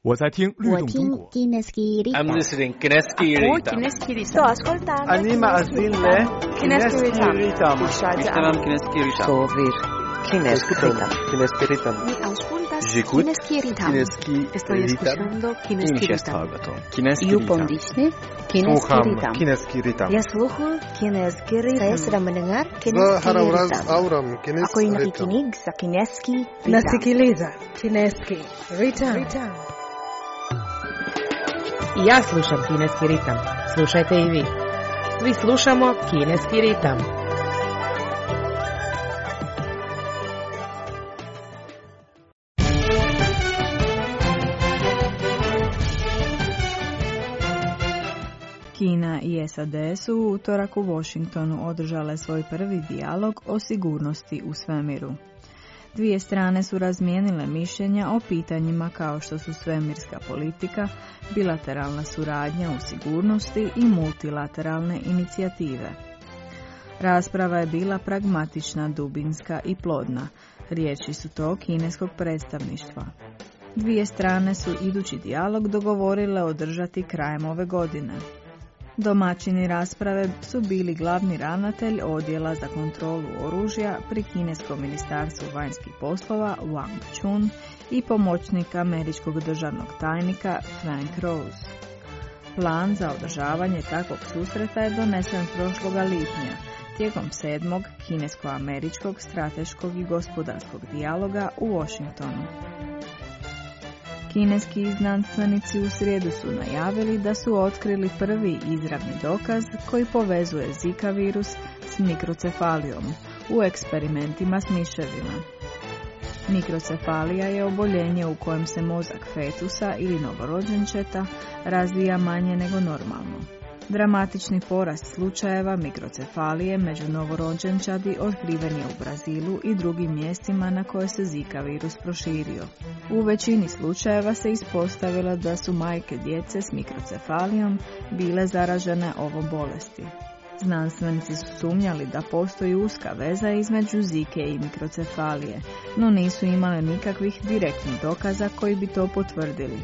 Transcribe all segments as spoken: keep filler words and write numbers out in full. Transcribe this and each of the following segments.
我在听律动中国。 I'm listening Kineski Ritam. Kineski Ritam. Sto ascoltando. Anima Azile. Kineski Ritam. Ishtaram Kineski Ritam. Sovir. Kineski Ritam. Kineski Ritam. Mi auscultas J'écoute. Kineski Ritam. Kineski Estoy escuchando Kineski Ritam. Kineski You Ritam. pondisne Kineski Słucham Ritam. Kineski Ritam. Ya sluhu Kineski Ritam. Saya sedang mendengar Za Kineski harawraz Ritam. auram Ako Kineski yung Ritam. nakikinig sa Kineski Ritam. Nasikiliza Kineski Ritam. I ja slušam kineski ritam. Slušajte i vi. Svi slušamo kineski ritam. Kina i S A D su u utorak u Washingtonu održale svoj prvi dijalog o sigurnosti u svemiru. Dvije strane su razmijenile mišljenja o pitanjima kao što su svemirska politika, bilateralna suradnja u sigurnosti i multilateralne inicijative. Rasprava je bila pragmatična, dubinska i plodna. Riječi su to kineskog predstavništva. Dvije strane su idući dijalog dogovorile održati krajem ove godine. Domaćini rasprave su bili glavni ravnatelj odjela za kontrolu oružja pri kineskom ministarstvu vanjskih poslova Wang Chun i pomoćnik američkog državnog tajnika Frank Rose. Plan za održavanje takvog susreta je donesen prošloga lipnja, tijekom sedmog kinesko-američkog strateškog i gospodarskog dijaloga u Washingtonu. Kineski znanstvenici u srijedu su najavili da su otkrili prvi izravni dokaz koji povezuje Zika virus s mikrocefalijom u eksperimentima s miševima. Mikrocefalija je oboljenje u kojem se mozak fetusa ili novorođenčeta razvija manje nego normalno. Dramatični porast slučajeva mikrocefalije među novorođenčadi otkriven je u Brazilu i drugim mjestima na koje se Zika virus proširio. U većini slučajeva se ispostavilo da su majke djece s mikrocefalijom bile zaražene ovom bolesti. Znanstvenici su sumnjali da postoji uska veza između Zike i mikrocefalije, no nisu imali nikakvih direktnih dokaza koji bi to potvrdili.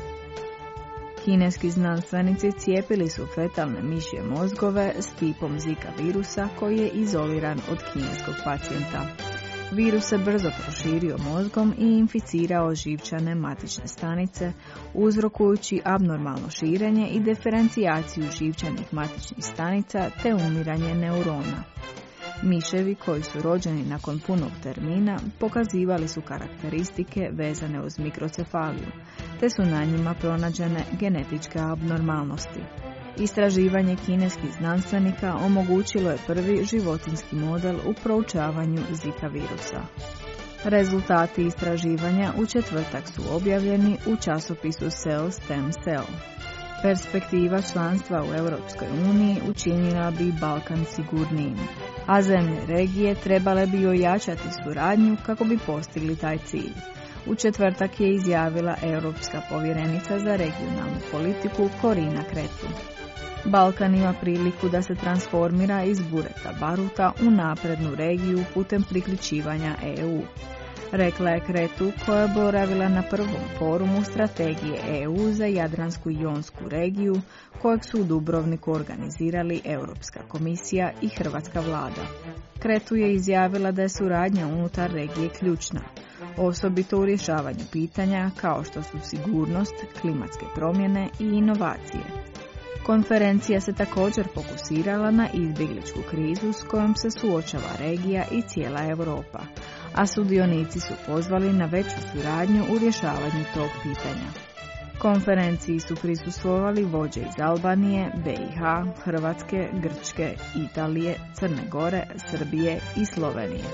Kineski znanstvenici cijepili su fetalne mišje mozgove s tipom Zika virusa koji je izoliran od kineskog pacijenta. Virus se brzo proširio mozgom i inficirao živčane matične stanice, uzrokujući abnormalno širenje i diferencijaciju živčanih matičnih stanica te umiranje neurona. Miševi koji su rođeni nakon punog termina pokazivali su karakteristike vezane uz mikrocefaliju, te su na njima pronađene genetičke abnormalnosti. Istraživanje kineskih znanstvenika omogućilo je prvi životinjski model u proučavanju Zika virusa. Rezultati istraživanja u četvrtak su objavljeni u časopisu Cell Stem Cell. Perspektiva članstva u Europskoj uniji učinila bi Balkan sigurnijim, a zemlje regije trebale bi ojačati suradnju kako bi postigli taj cilj. U četvrtak je izjavila europska povjerenica za regionalnu politiku Corina Cretu. Balkan ima priliku da se transformira iz bureta baruta u naprednu regiju putem priključivanja E U. Rekla je Cretu koja je boravila na prvom forumu strategije E U za Jadransku i Jonsku regiju kojeg su u Dubrovniku organizirali Europska komisija i hrvatska vlada. Cretu je izjavila da je suradnja unutar regije ključna, osobito u rješavanju pitanja kao što su sigurnost, klimatske promjene i inovacije. Konferencija se također fokusirala na izbjegličku krizu s kojom se suočava regija i cijela Europa, a sudionici su pozvali na veću suradnju u rješavanju tog pitanja. Konferenciji su prisustvovali vođe iz Albanije, B i H, Hrvatske, Grčke, Italije, Crne Gore, Srbije i Slovenije.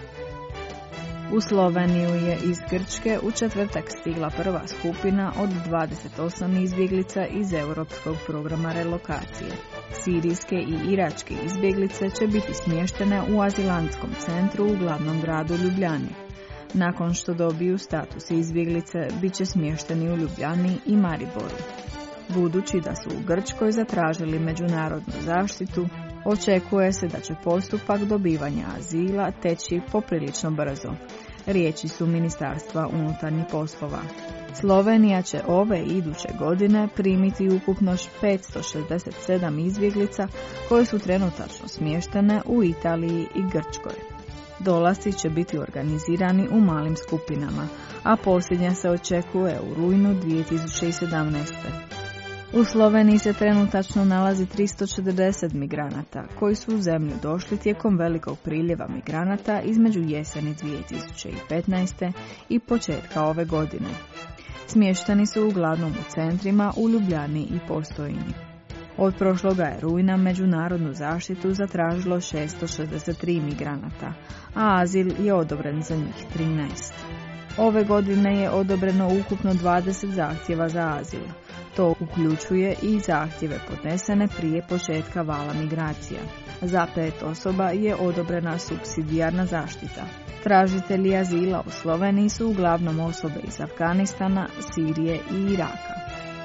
U Sloveniju je iz Grčke u četvrtak stigla prva skupina od dvadeset osam izbjeglica iz Europskog programa relokacije. Sirijske i iračke izbjeglice će biti smještene u azilantskom centru u glavnom gradu Ljubljani. Nakon što dobiju status izbjeglice, bit će smješteni u Ljubljani i Mariboru. Budući da su u Grčkoj zatražili međunarodnu zaštitu, očekuje se da će postupak dobivanja azila teći poprilično brzo. Riječi su Ministarstva unutarnjih poslova. Slovenija će ove i iduće godine primiti ukupno petsto šezdeset sedam izbjeglica koje su trenutačno smještene u Italiji i Grčkoj. Dolasci će biti organizirani u malim skupinama, a posljednja se očekuje u rujnu dvije tisuće sedamnaeste. U Sloveniji se trenutačno nalazi tristo četrdeset migranata koji su u zemlju došli tijekom velikog priljeva migranata između jeseni dvije tisuće petnaeste i početka ove godine. Smješteni su uglavnom u centrima u Ljubljani i Postojni. Od prošloga je rujna međunarodnu zaštitu zatražilo šesto šezdeset tri migranata, a azil je odobren za njih trinaest. Ove godine je odobreno ukupno dvadeset zahtjeva za azil. To uključuje i zahtjeve podnesene prije početka vala migracija. Za pet osoba je odobrena supsidijarna zaštita. Tražitelji azila u Sloveniji su uglavnom osobe iz Afganistana, Sirije i Iraka.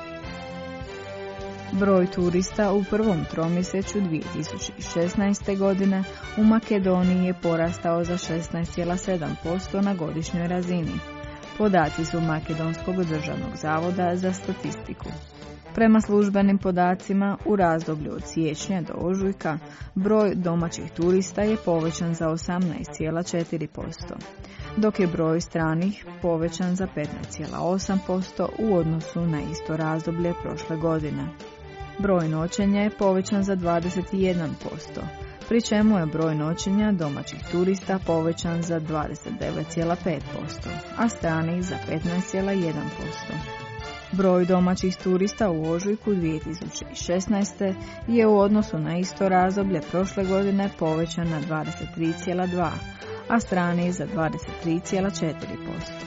Broj turista u prvom tromjesečju dvije tisuće šesnaeste. godine u Makedoniji je porastao za šesnaest zarez sedam posto na godišnjoj razini. Podaci su Makedonskog državnog zavoda za statistiku. Prema službenim podacima, u razdoblju od siječnja do ožujka, broj domaćih turista je povećan za osamnaest zarez četiri posto, dok je broj stranih povećan za petnaest zarez osam posto u odnosu na isto razdoblje prošle godine. Broj noćenja je povećan za dvadeset jedan posto, pri čemu je broj noćenja domaćih turista povećan za dvadeset devet zarez pet posto, a stranih za petnaest zarez jedan posto. Broj domaćih turista u ožujku dvije tisuće šesnaeste. je u odnosu na isto razdoblje prošle godine povećan na dvadeset tri zarez dva, a strani za dvadeset tri zarez četiri posto.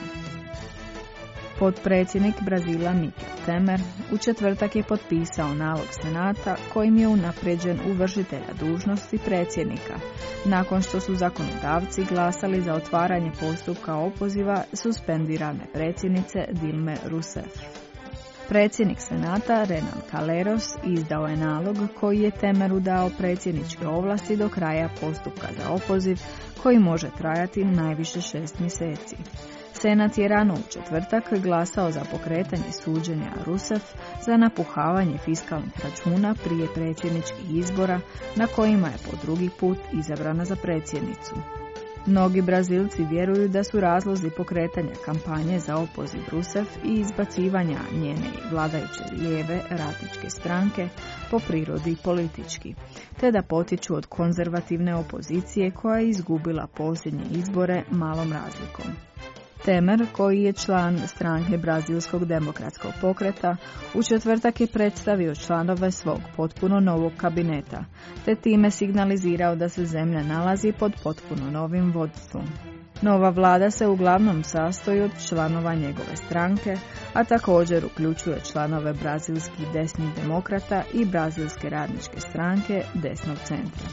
Potpredsjednik Brazila Michel Temer u četvrtak je potpisao nalog Senata kojim je unaprijeđen u vršitelja dužnosti predsjednika, nakon što su zakonodavci glasali za otvaranje postupka opoziva suspendirane predsjednice Dilme Rousseff. Predsjednik Senata Renan Calheiros izdao je nalog koji je Temeru dao predsjedničke ovlasti do kraja postupka za opoziv koji može trajati najviše šest mjeseci. Senat je rano u četvrtak glasao za pokretanje suđenja Rousseff za napuhavanje fiskalnih računa prije predsjedničkih izbora na kojima je po drugi put izabrana za predsjednicu. Mnogi Brazilci vjeruju da su razlozi pokretanja kampanje za opoziv Rousseff i izbacivanja njene vladajuće lijeve radničke stranke po prirodi politički, te da potiču od konzervativne opozicije koja je izgubila posljednje izbore malom razlikom. Temer, koji je član stranke Brazilskog demokratskog pokreta, u četvrtak je predstavio članove svog potpuno novog kabineta, te time signalizirao da se zemlja nalazi pod potpuno novim vodstvom. Nova vlada se uglavnom sastoji od članova njegove stranke, a također uključuje članove brazilskih desnih demokrata i brazilske radničke stranke desnog centra.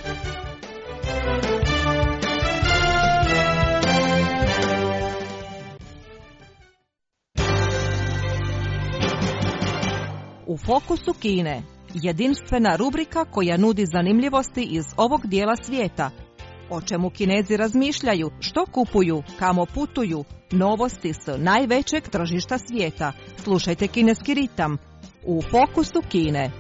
U fokusu Kine, jedinstvena rubrika koja nudi zanimljivosti iz ovog dijela svijeta. O čemu Kinezi razmišljaju, što kupuju, kamo putuju, novosti s najvećeg tržišta svijeta. Slušajte Kineski ritam u fokusu Kine.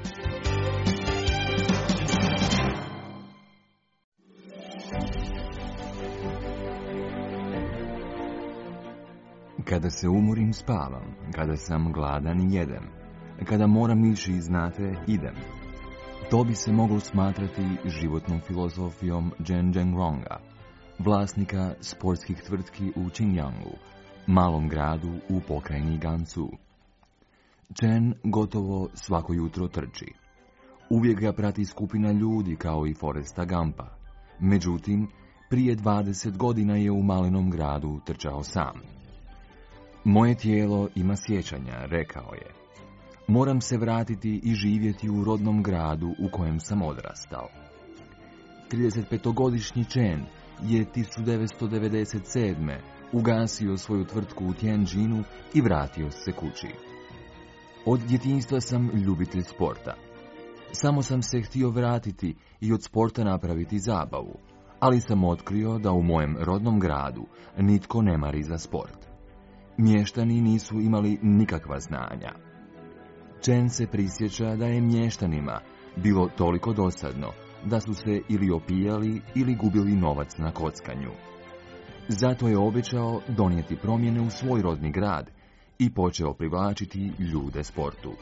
Kada se umorim, spavam. Kada sam gladan, jedem. Kada moram ići, znate, idem. To bi se moglo smatrati životnom filozofijom Zhen Zhengronga, vlasnika sportskih tvrtki u Qingyangu, malom gradu u pokrajini Gansu. Chen gotovo svako jutro trči. Uvijek ga prati skupina ljudi kao i Foresta Gumpa. Međutim, prije dvadeset godina je u malenom gradu trčao sam. Moje tijelo ima sjećanja, rekao je. Moram se vratiti i živjeti u rodnom gradu u kojem sam odrastao. tridesetpetogodišnji Chen je tisuću devetsto devedeset sedme. ugasio svoju tvrtku u Tianjinu i vratio se kući. Od djetinjstva sam ljubitelj sporta. Samo sam se htio vratiti i od sporta napraviti zabavu, ali sam otkrio da u mojem rodnom gradu nitko ne mari za sport. Mještani nisu imali nikakva znanja. Chen se prisjeća da je mještanima bilo toliko dosadno da su se ili opijali ili gubili novac na kockanju. Zato je obećao donijeti promjene u svoj rodni grad i počeo privlačiti ljude sportu.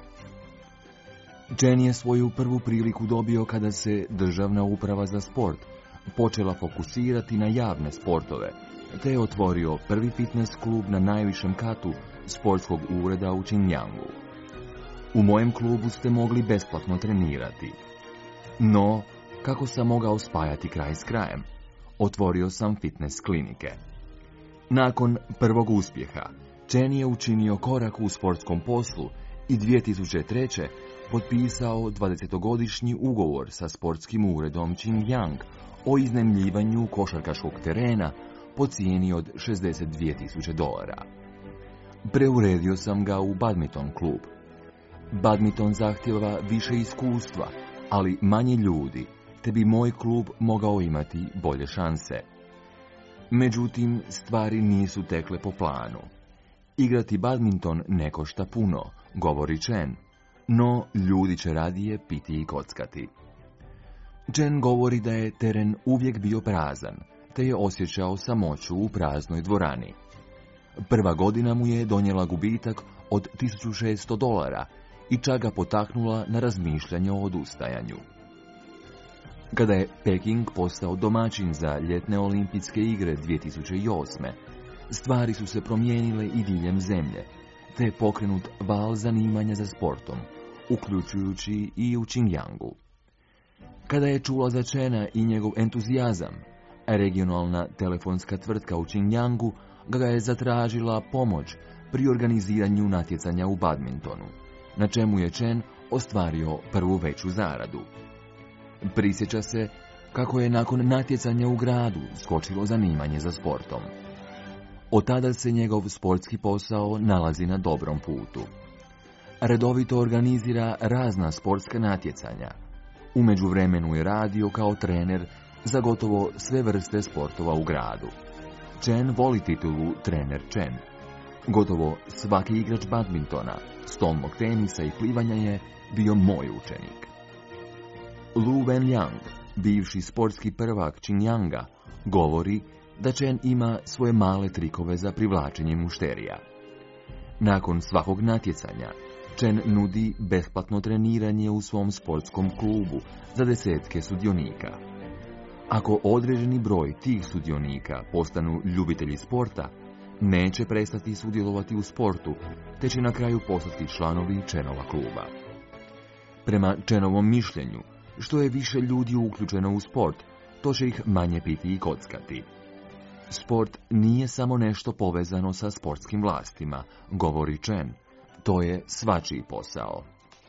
Chen je svoju prvu priliku dobio kada se Državna uprava za sport počela fokusirati na javne sportove, te je otvorio prvi fitness klub na najvišem katu sportskog ureda u Xingjiangu. U mojem klubu ste mogli besplatno trenirati. No, kako sam mogao spajati kraj s krajem? Otvorio sam fitness klinike. Nakon prvog uspjeha, Chen je učinio korak u sportskom poslu i dvije tisuće treće. potpisao dvadesetogodišnji ugovor sa sportskim uredom Xinjiang o iznajmljivanju košarkaškog terena po cijeni od šezdeset dvije tisuće dolara. Preuredio sam ga u badminton klub. Badminton zahtjeva više iskustva, ali manje ljudi, te bi moj klub mogao imati bolje šanse. Međutim, stvari nisu tekle po planu. Igrati badminton ne košta puno, govori Chen, no ljudi će radije piti i kockati. Chen govori da je teren uvijek bio prazan, te je osjećao samoću u praznoj dvorani. Prva godina mu je donijela gubitak od tisuću šesto dolara i čak ga potaknula na razmišljanje o odustajanju. Kada je Peking postao domaćin za ljetne olimpijske igre dvije tisuće osme. stvari su se promijenile i diljem zemlje, te je pokrenut val zanimanja za sportom, uključujući i u Xinjiangu. Kada je čula za Chena i njegov entuzijazam, regionalna telefonska tvrtka u Xinjiangu ga je zatražila pomoć pri organiziranju natjecanja u badmintonu, na čemu je Chen ostvario prvu veću zaradu. Prisjeća se kako je nakon natjecanja u gradu skočilo zanimanje za sportom. Od tada se njegov sportski posao nalazi na dobrom putu. Redovito organizira razna sportska natjecanja. U međuvremenu je radio kao trener za gotovo sve vrste sportova u gradu. Chen voli titulu trener Chen. Gotovo svaki igrač badmintona, stolnog tenisa i plivanja je bio moj učenik. Lu Wenliang, bivši sportski prvak Xinjianga, govori da Chen ima svoje male trikove za privlačenje mušterija. Nakon svakog natjecanja, Chen nudi besplatno treniranje u svom sportskom klubu za desetke sudionika. Ako određeni broj tih sudionika postanu ljubitelji sporta, neće prestati sudjelovati u sportu, te će na kraju postati članovi Chenova kluba. Prema Chenovom mišljenju, što je više ljudi uključeno u sport, to će ih manje piti i kockati. Sport nije samo nešto povezano sa sportskim vlastima, govori Chen. To je svačiji posao.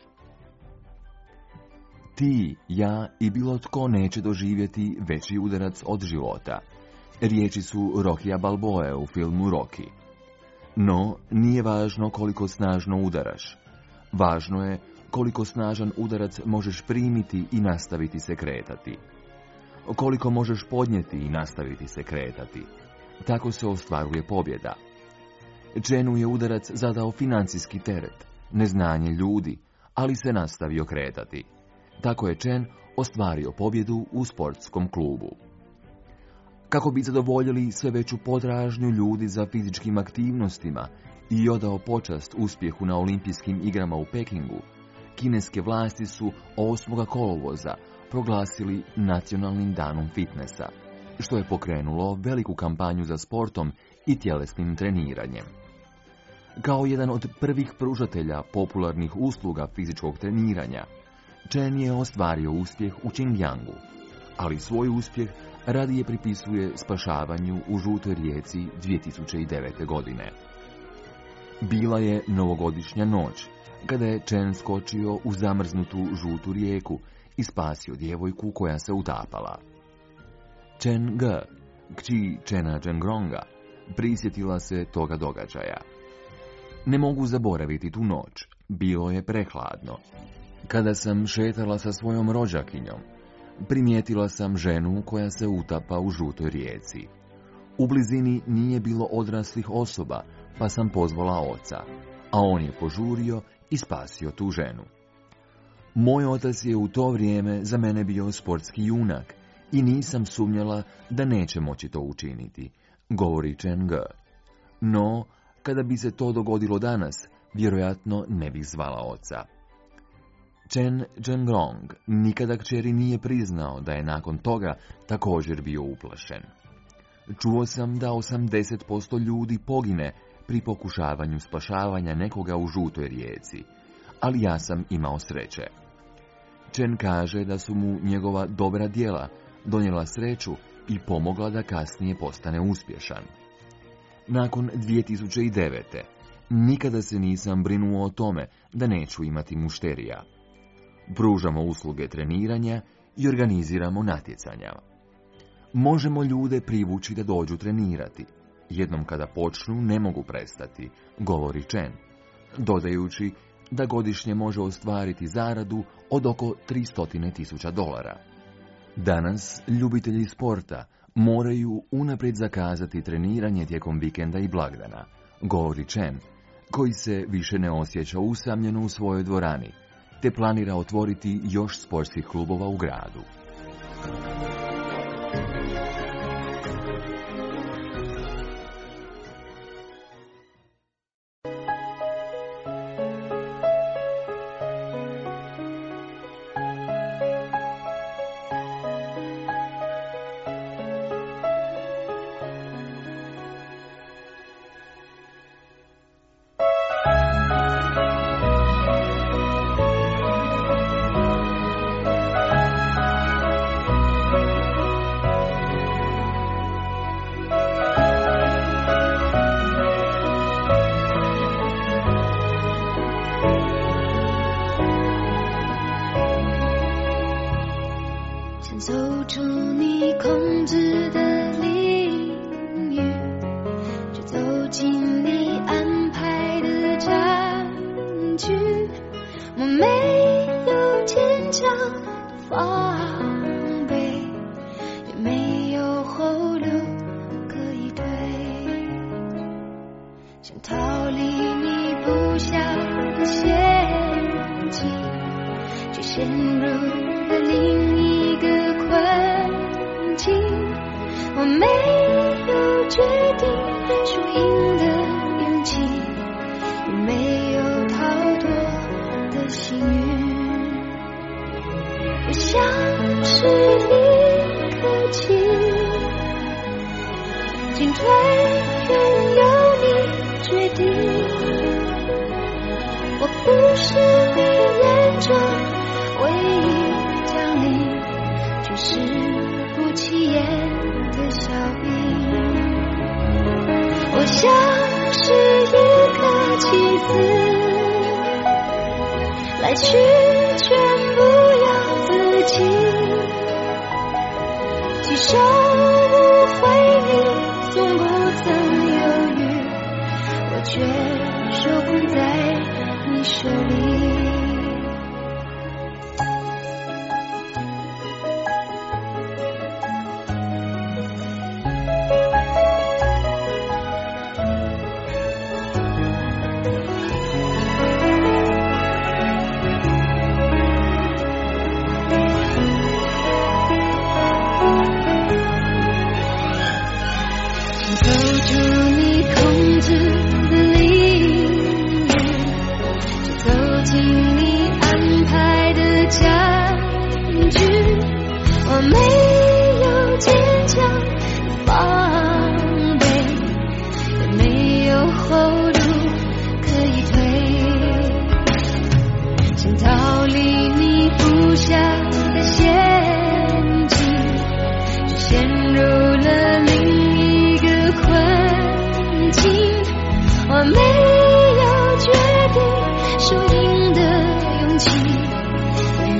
Ti, ja i bilo tko neće doživjeti veći udarac od života. Riječi su Rockya Balboe u filmu Rocky. No, nije važno koliko snažno udaraš. Važno je koliko snažan udarac možeš primiti i nastaviti se kretati. Koliko možeš podnijeti i nastaviti se kretati. Tako se ostvaruje pobjeda. Chenu je udarac zadao financijski teret, neznanje ljudi, ali se nastavio kretati. Tako je Chen ostvario pobjedu u sportskom klubu. Kako bi zadovoljili sve veću potražnju ljudi za fizičkim aktivnostima i odao počast uspjehu na olimpijskim igrama u Pekingu, kineske vlasti su osmog kolovoza proglasili nacionalnim danom fitnesa, što je pokrenulo veliku kampanju za sportom i tjelesnim treniranjem. Kao jedan od prvih pružatelja popularnih usluga fizičkog treniranja, Chen je ostvario uspjeh u Xinjiangu, ali svoj uspjeh radije pripisuje spašavanju u Žutoj rijeci dvije tisuće devete. godine. Bila je novogodišnja noć, kada je Chen skočio u zamrznutu Žutu rijeku i spasio djevojku koja se utapala. Chen Ge, kći Chena Zhengronga, prisjetila se toga događaja. Ne mogu zaboraviti tu noć, bilo je prehladno. Kada sam šetala sa svojom rođakinjom, primijetila sam ženu koja se utapa u Žutoj rijeci. U blizini nije bilo odraslih osoba, pa sam pozvala oca, a on je požurio i spasio tu ženu. Moj otac je u to vrijeme za mene bio sportski junak i nisam sumnjala da neće moći to učiniti, govori Chen Ge. No, kada bi se to dogodilo danas, vjerojatno ne bih zvala oca. Chen Zhengrong nikada kćeri nije priznao da je nakon toga također bio uplašen. Čuo sam da osamdeset posto ljudi pogine pri pokušavanju spašavanja nekoga u žutoj rijeci, ali ja sam imao sreće. Chen kaže da su mu njegova dobra djela donijela sreću i pomogla da kasnije postane uspješan. Nakon dvije tisuće devete. nikada se nisam brinuo o tome da neću imati mušterija. Pružamo usluge treniranja i organiziramo natjecanja. Možemo ljude privući da dođu trenirati. Jednom kada počnu, ne mogu prestati, govori Chen, dodajući da godišnje može ostvariti zaradu od oko tristo tisuća dolara. Danas ljubitelji sporta moraju unaprijed zakazati treniranje tijekom vikenda i blagdana, govori Chen, koji se više ne osjeća usamljeno u svojoj dvorani, te planira otvoriti još sportskih klubova u gradu.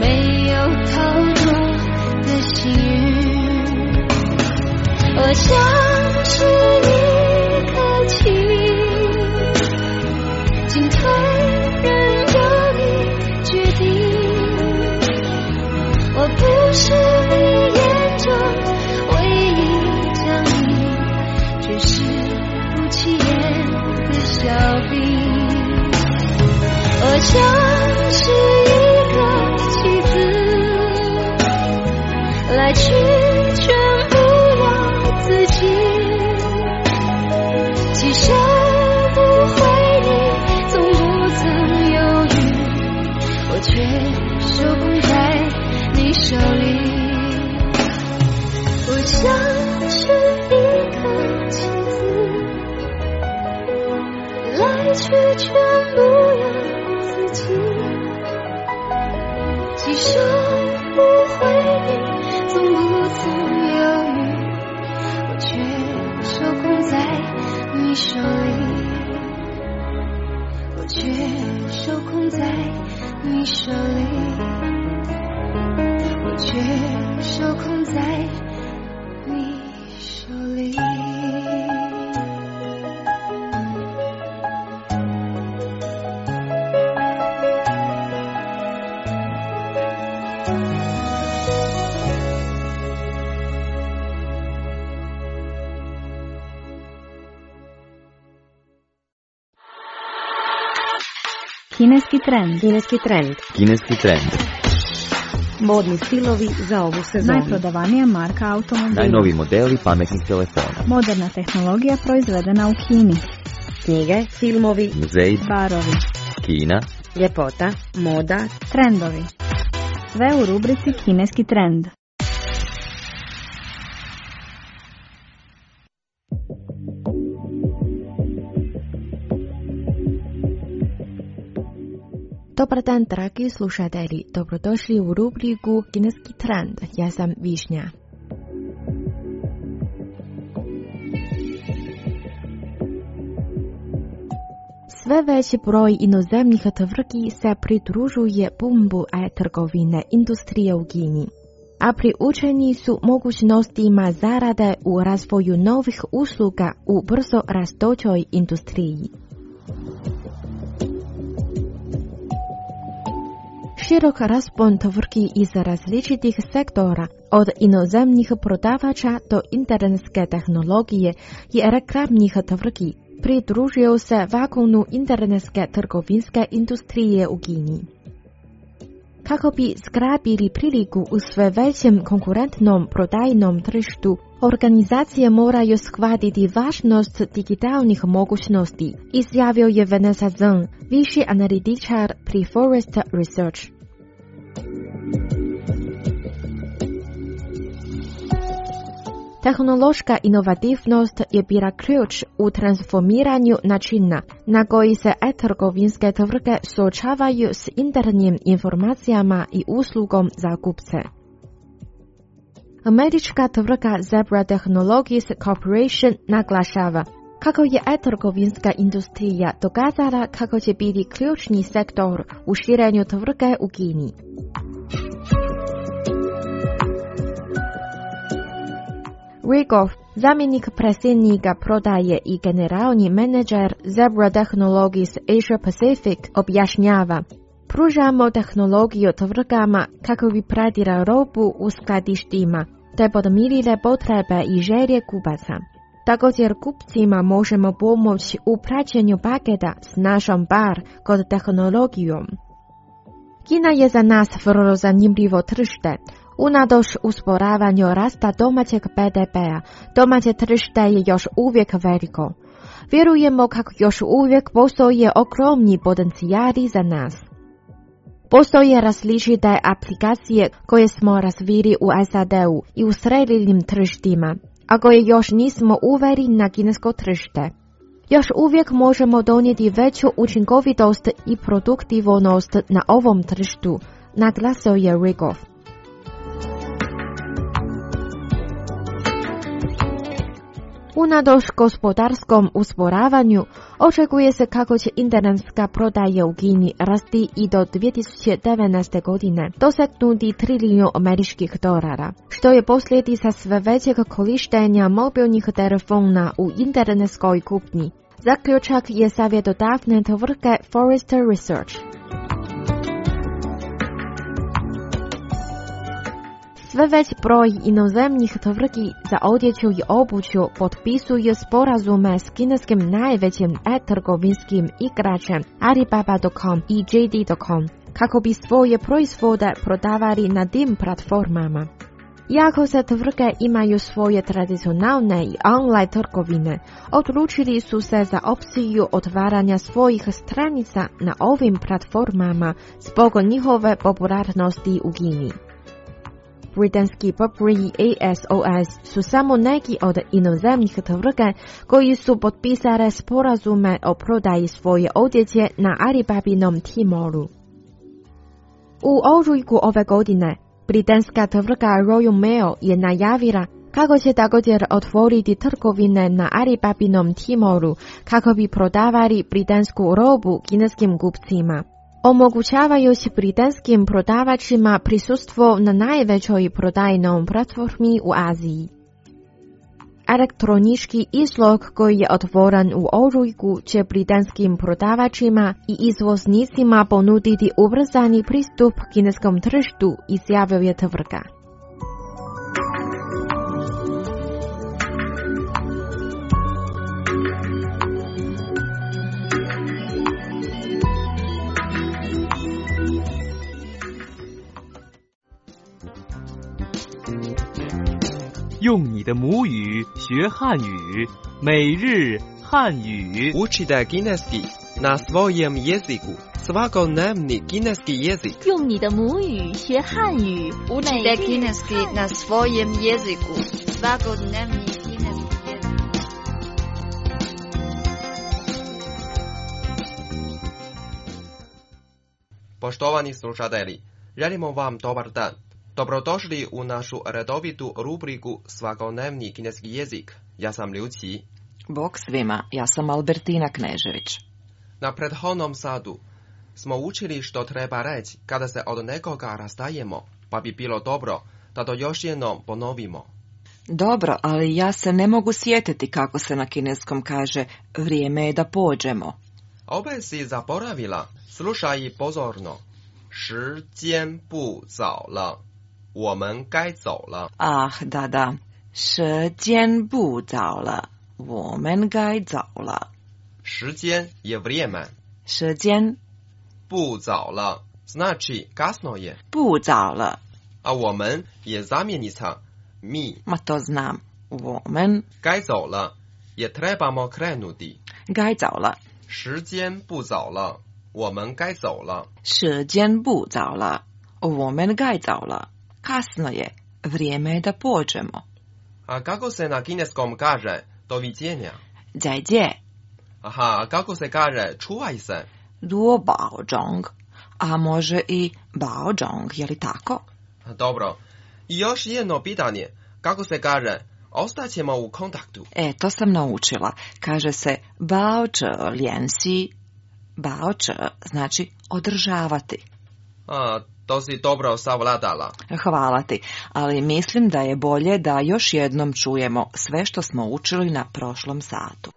我想我却受控在你手里。我像是一个棋子，来去全不由自己，既守不回避，从不曾犹豫，我却受控在你手里，我却受控在你手里，我却受控在你手里。 Kineski trend. Kineski trend. Kineski trend. Modni stilovi za ovu sezonu. Najprodavanija marka automobila. Najnoviji modeli pametnih telefona. Moderna tehnologija proizvedena u Kini. Knjige, filmovi, muzeji, barovi, Kina, ljepota, moda, trendovi. Sve u rubrici Kineski trend. Dobar dan, dragi slušatelji. Dobrodošli u rubriku Kineski trend. Ja sam Višnja. Sve veći broj inozemnih tvrtki se pridružuje bumbu e-trgovine industrije u Kini, a priučeni su mogućnostima zarade u razvoju novih usluga u brzo rastućoj industriji. Širok raspon tvrtki iz različitih sektora, od inozemnih prodavača do internetske tehnologije i reklamnih tvrtki, pridružio se vagonu internetske trgovinske industrije u Kini. Kako bi zgrabili priliku u sve većem konkurentnom prodajnom tržištu, organizacije moraju shvatiti važnost digitalnih mogućnosti, izjavio je Vanessa Zeng, viši analitičar pri Forrester Research. Tehnološka inovativnost je bila ključ u transformiranju načina na koji se e-trgovinske tvrtke suočavaju s internim informacijama i uslugom za kupce. Američka tvrtka Zebra Technologies Corporation naglašava kako je e-trgovinska industrija dokazala kako će biti ključni sektor u širenju tvrtke u Kini. Rigov, zamjenik predsjednika prodaje i generalni menadžer Zebra Technologies Asia Pacific, objašnjava: pružamo tehnologiju tvrtkama kako bi pratila robu u skladištima te podmirile potrebe i želje kupaca. Također kupcima možemo pomoći u praćenju paketa s našom bar kod tehnologijom. Kina je za nas vrlo zanimljivo tržište. Unatoč usporavanju rasta domaćeg be de pea, domaće tržište je još uvijek veliko. Vjerujemo kako još uvijek postoje ogromni potencijali za nas. Postoje različite aplikacije koje smo razvili u es a de-u i u srednjim tržištima, a koje još nismo uveli na kinesko tržište. Još uvijek možemo donijeti veću učinkovitost i produktivnost na ovom tržištu, naglasio je Rigov. Unatoč gospodarskom usporavanju, očekuje se kako će internetska prodaja u Kini rasti i do dvije tisuće devetnaeste. godine, dosegnuti trilijun američkih dolara, što je posljedica sve većeg korištenja mobilnih telefona u internetskoj kupnji. Zaključak je savjetodavne tvrtke Forrester Research. Sve veći broj inozemnih tvrtki za odjeću i obuću potpisuju sporazume s kineskim najvećim e-trgovinskim igračem Alibaba dot com i J D dot com kako bi svoje proizvode prodavali na tim platformama. Iako se tvrtke imaju svoje tradicionalne i online trgovine, odlučili su se za opciju otvaranja svojih stranica na ovim platformama zbog njihove popularnosti u Kini. Britanski Burberry i A S O S su samo neki od inozemnih tvrtke koji su potpisale sporazume o prodaji svoje odjeće na Alibabinom Tmoru. U ožujku ove godine, britanska tvrtka Royal Mail je najavila kako će također otvoriti trgovine na Alibabinom Tmoru kako bi prodavali britansku robu kineskim kupcima, omogućavajući britanskim prodavačima prisustvo na najvećoj prodajnom platformi u Aziji. Elektronički izlog koji je otvoren u ožujku će britanskim prodavačima i izvoznicima ponuditi ubrzani pristup kineskom tržištu, izjavio tvrtka. 用你的母语学汉语，每日汉语。 Učite kineski na svojem jeziku. Svakodnevni kineski jezik. 用你的母语学汉语。 Učite kineski na svojem jeziku. Svakodnevni kineski jezik. Poštovani slušatelji, želimo vam dobar dan. Dobrodošli u našu redovitu rubriku Svakodnevni kineski jezik. Ja sam Liu Qi. Bog svima, ja sam Albertina Knežević. Na prethodnom satu smo učili što treba reći kada se od nekoga rastajemo, pa bi bilo dobro da to još jednom ponovimo. Dobro, ali ja se ne mogu sjetiti kako se na kineskom kaže vrijeme je da pođemo. Opet si zaboravila, slušaj pozorno. 时间不早了，我们该走了。 Ah, da, da. 时间不早了，我们该走了。 时间 je vrijeme. 时间不早了 znači kasno je. 不早了 a 我们 je zamjenica mi. Ma to znam. 我们该走了 je trebamo krenuti. 该走了。 时间不早了，我们该走了。 时间不早了，我们该走了。 Kasno je, vrijeme je da pođemo. A kako se na kineskom kaže doviđenja? 再见. Aha, a kako se kaže čuvaj se? 多保重. A može i 保重, je li tako? Dobro. I još jedno pitanje. Kako se kaže ostaćemo u kontaktu? E, to sam naučila. Kaže se 保持联系. 保持znači održavati. A, to si dobro savladala. Hvala ti, ali mislim da je bolje da još jednom čujemo sve što smo učili na prošlom satu.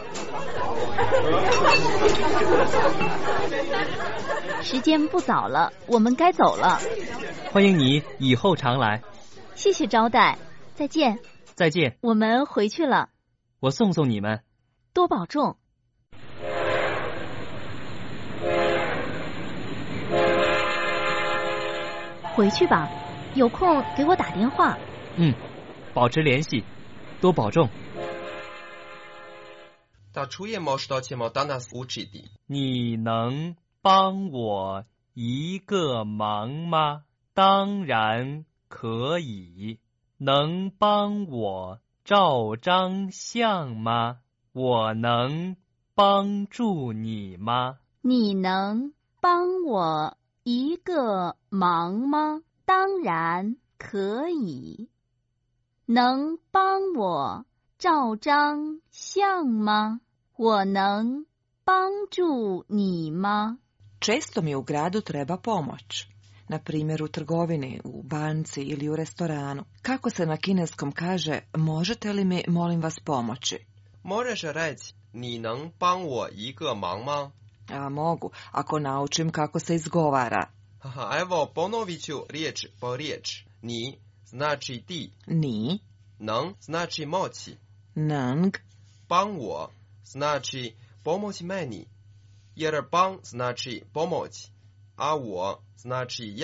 时间不早了，我们该走了。 欢迎你以后常来。 谢谢招待，再见。 再见。 我们回去了。 我送送你们。 多保重。 回去吧，有空给我打电话。 嗯，保持联系，多保重。 Da čujemo što ćemo danas učiti. 你能帮我一个忙吗？当然可以。能帮我照张相吗？我能帮助你吗？ 你能帮我 一个忙吗？当然可以。能帮我照张相吗？我能帮助你吗？ Često mi u gradu treba pomoć. Na primjer u trgovini, u banci ili u restoranu. Kako se na kineskom kaže, možete li mi, molim vas, pomoći? Možeš reći, 你能帮我一个忙吗? A mogu, ako naučim kako se izgovara. Aha, evo, ponovit ću riječ po riječ. Ni znači ti. Ni. Neng znači moći. Neng. Bang wo znači pomoć meni. Jer bang znači pomoć. A wo znači ja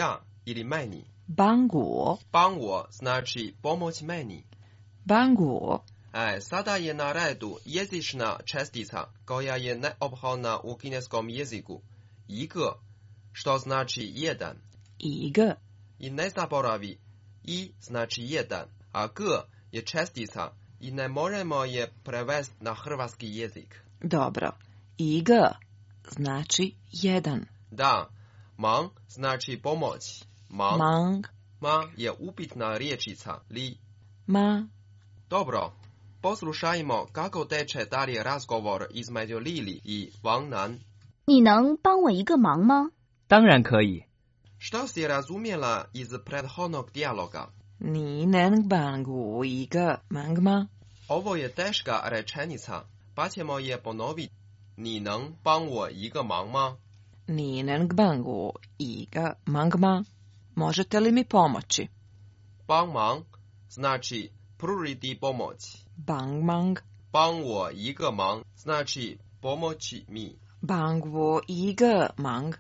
ili meni. 帮我帮我 znači pomoć meni. 帮我 E, sada je na redu jezična čestica koja je neophodna u kineskom jeziku. 一个 što znači jedan. 一个 I ne zaboravi, i znači jedan, a g je čestica i ne možemo je prevesti na hrvatski jezik. Dobro. 一个 znači jedan. Da, mang znači pomoć. Mang, Mang ma je upitna riječica, li. ma Dobro, poslušajmo kako teče dalje razgovor između Lili i Wang Nan. 你能帮我一个忙吗？ 当然可以。 Što si razumjela iz prethodnog dijaloga? 你能帮我一个忙吗？ Ovo je teška rečenica, pa ćemo je ponoviti. 你能帮我一个忙吗？ 你能帮我一个忙吗？ Možete li mi pomoći? 帮忙 znači pružiti pomoć. 帮忙帮我一个忙 znači pomoći mi. 帮我一个忙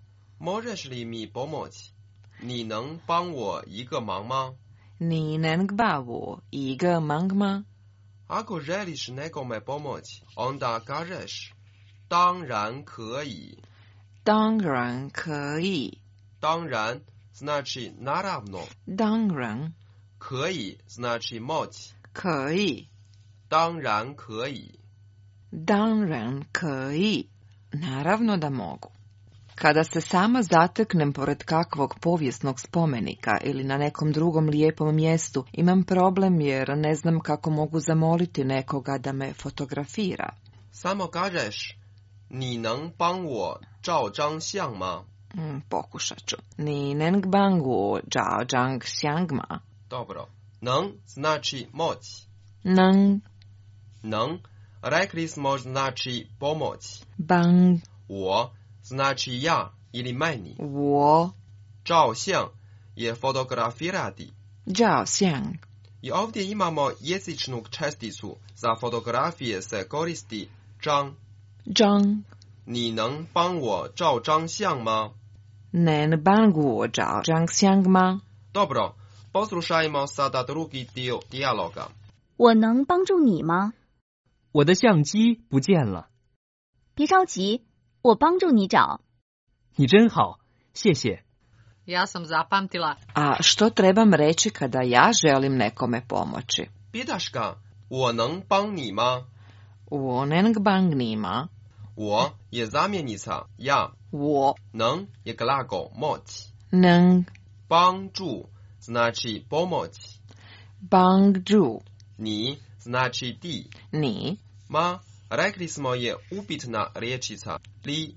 Možeš li mi pomoći? 你能帮我一个忙吗？ 你能帮我一个忙吗？ Ako želiš nekome pomoći, onda kažeš 当然可以。 当然可以。 当然 znači naravno. 当然可以 znači moć. 可以。 当然可以。 当然可以。Naravno da mogu. Kada se sama zateknem pored kakvog povijesnog spomenika ili na nekom drugom lijepom mjestu, imam problem jer ne znam kako mogu zamoliti nekoga da me fotografira. Samo kažeš 你能帮我照张相吗？ Mm, pokušat ću. 你能帮我照张相吗？ Dobro. 能 znači moć. 能能 rekli smo znači pomoć. 帮我 znači ja ili meni. 我照相 je fotografirati. 照相 I ovdje imamo jezičnu česticu. Za fotografije se koristi 张。 张你能帮我照张相吗？ 能帮我照张相吗？ Dobro, poslušajmo sada drugi dio dijaloga. 我能帮助你吗？ 我的相机不见了。 别着急，我帮助你找。 你真好，谢谢。 Ja sam zapamtila. A što trebam reći kada ja želim nekome pomoći? Pitaš ga, 我能帮你吗？ 我能帮你吗？ 我 je zamjenica ja. 我能 je glagol moć. 能帮助 znači pomoć. 帮助你 znači ti. 你 Ma rekli smo je upitna riječica li.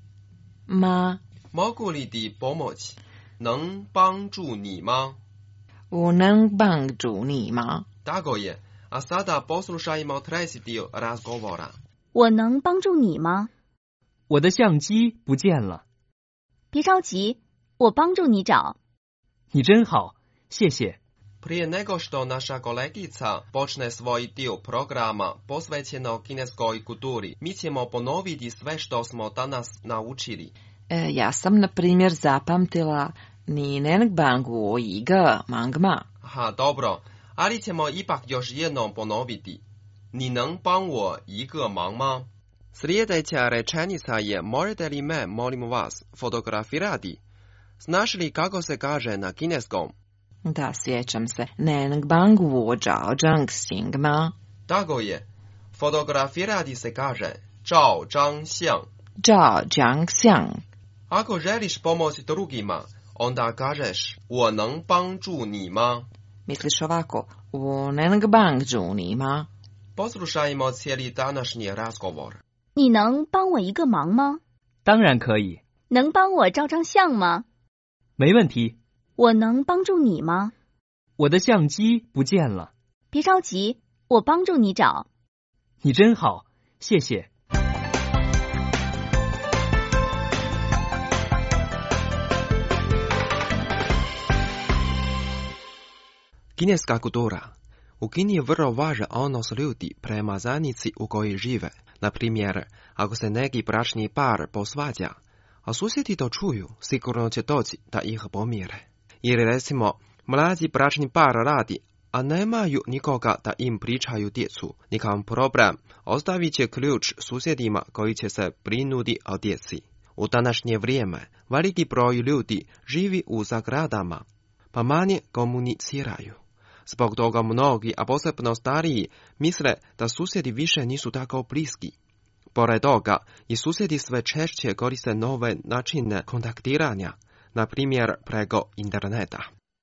ma Mogu li ti pomoći? 能帮助你吗？ 我能帮助你吗？ Tako je. A sada poslušajmo treći dio razgovora. 我能帮助你吗？ 我的相机不见了。 别着急，我帮助你找。 你真好，谢谢。 Prije nego što naša kolegica počne svoj dio programa posvećenog kineskoj kulturi, mi ćemo ponoviti sve što smo danas naučili. E, ja sam, na primjer, zapamtila 你能帮我一个忙吗？ Aha, dobro, ali ćemo ipak još jednom ponoviti. 你能帮我一个忙吗？ Sljedeća rečenica je možete li me, molim vas, fotografirati? Znaš li kako se kaže na kineskom? Da, sjećam se. 能帮我照张相吗？ Tako je. Fotografirati se kaže 照张相。 照张相。 Ako želiš pomoći drugima, onda kažeš 我能帮助你吗？ Misliš ovako, 我能帮助你吗？ Poslušajmo cijeli današnji razgovor. 你能帮我一个忙吗？ 当然可以。 能帮我照张相吗？ 没问题。 我能帮助你吗？ 我的相机不见了。 别着急，我帮助你找。 你真好，谢谢。 Kineska kultura. U Kini je vrlo važan odnos ljudi prema zajednici u kojoj žive. Na primjer, ako se neki bračni par posvađa, a susjedi to čuju, sigurno će doći da ih pomire. Ili recimo, mlađi bračni par radi, a nemaju nikoga da im pričaju djecu. Nikav problem, ostavit će ključ susjedima koji će se brinuti o djeci. U današnje vrijeme veliki broj ljudi živi u zagradama, pa manje komuniciraju. Zbog toga mnogi, a posebno stariji, misle da susjedi više nisu tako bliski. Pored toga, i susjedi sve češće koriste nove načine kontaktiranja, na primjer preko interneta.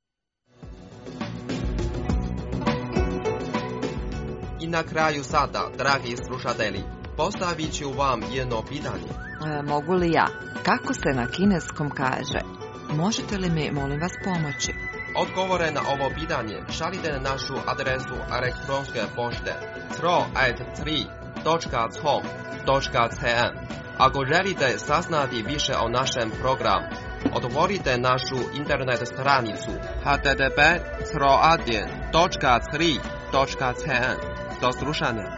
I na kraju sada, dragi slušatelji, postavit ću vam jedno pitanje. E, mogu li ja? Kako se na kineskom kaže? Možete li mi, molim vas, pomoći? Odgovore na ovo pitanje šaljite na našu adresu elektronske pošte tro at tri točka com točka cn. Ako želite saznati više o našem programu, otvorite našu internet stranicu h t t p tro jedan točka tri točka cn. Do slušanja.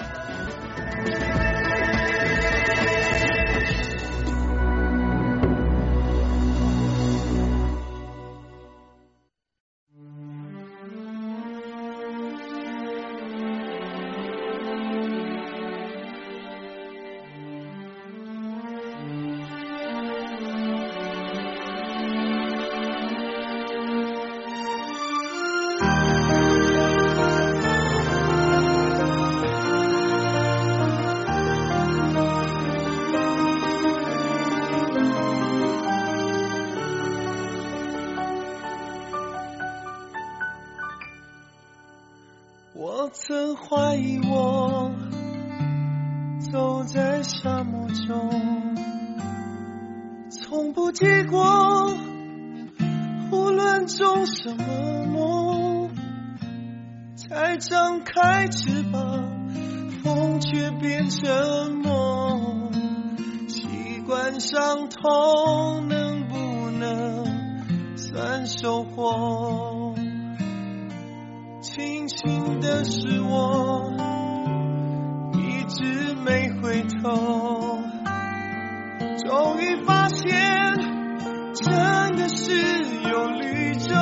我曾怀疑我走在沙漠中，从不结果，无论种什么梦，才张开翅膀，风却变成梦。习惯伤痛，能不能算收获？庆幸的是我一直没回头，终于发现真的是有绿洲，